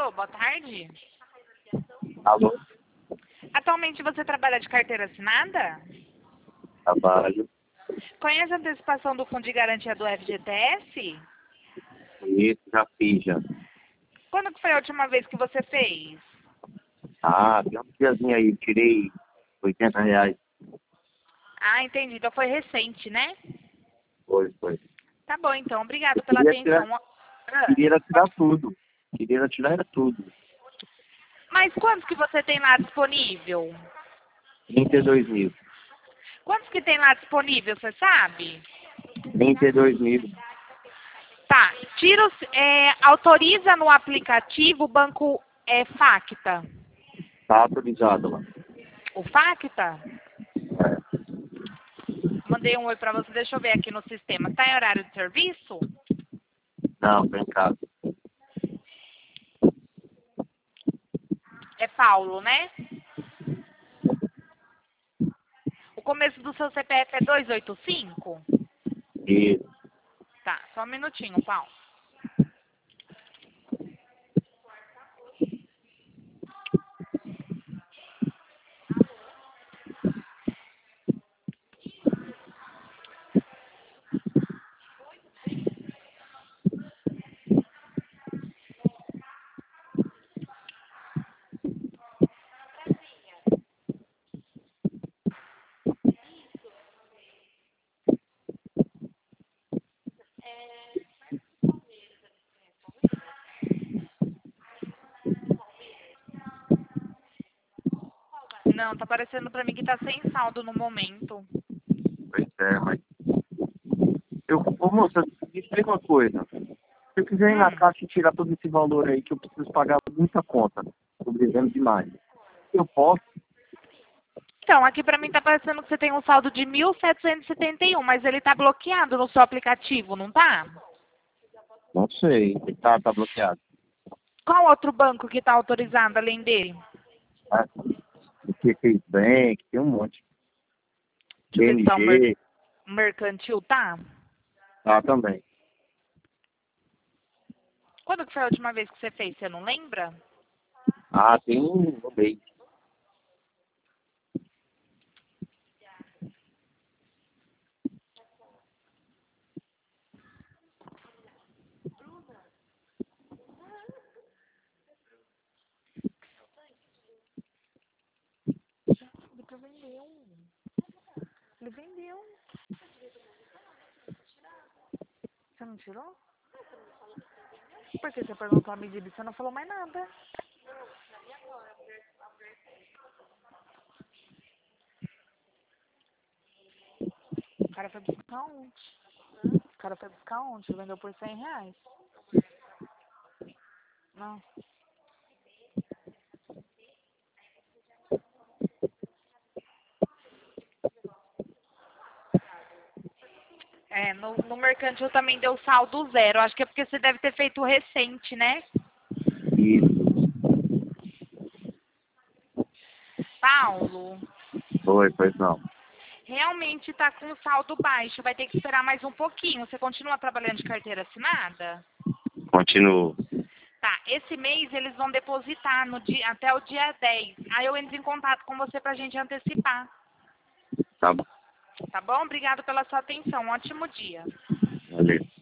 Alô, boa tarde. Alô, Atualmente você trabalha de carteira assinada? trabalho. Conhece a antecipação do Fundo de Garantia do FGTS? Isso, já fiz já. Quando que foi a última vez que você fez? Tem um diazinho aí, tirei R$ 80. Ah, entendi. Então foi recente, né? Foi. Tá bom, então. Obrigado pela Queria tirar, atenção. Ah, queria tirar tudo. Queria tirar era tudo. Mas quantos que você tem lá disponível? 32 mil. Quantos que tem lá disponível, você sabe? 32 mil. Tá. Autoriza no aplicativo o banco Facta. Tá autorizado lá. O Facta? É. Mandei um oi pra você. Deixa eu ver aqui no sistema. Tá em horário de serviço? Não, tô em casa. É Paulo, né? O começo do seu CPF é 285? Isso. Tá, só um minutinho, Paulo. Não, tá aparecendo pra mim que tá sem saldo no momento. Pois é, mas... Ô, moça, me explica uma coisa. Se eu quiser ir na caixa e tirar todo esse valor aí, que eu preciso pagar muita conta, tô devendo demais, eu posso? Então, aqui pra mim tá aparecendo que você tem um saldo de 1.771, mas ele tá bloqueado no seu aplicativo, não tá? Não sei. Tá bloqueado. Qual outro banco que tá autorizado além dele? Tá? Porque fez bem, que tem um monte. Deixa eu ver se tá o BNG, Mercantil, tá? tá também. Quando que foi a última vez que você fez? Você não lembra? Tem um mês. Ele vendeu. Ele vendeu. Você não tirou? Por que você perguntou a medida e você não falou mais nada? O cara foi buscar onde? O cara foi buscar onde? Ele vendeu por R$ 100. Não. No Mercantil também deu saldo zero. Acho que é porque você deve ter feito recente, né? Isso. Paulo, Pois não. realmente tá com saldo baixo. Vai ter que esperar mais um pouquinho. Você continua trabalhando de carteira assinada? Continuo. Tá, esse mês eles vão depositar até o dia 10. Aí eu entro em contato com você pra gente antecipar. Tá bom. Tá bom? Obrigado pela sua atenção. Um ótimo dia. Valeu.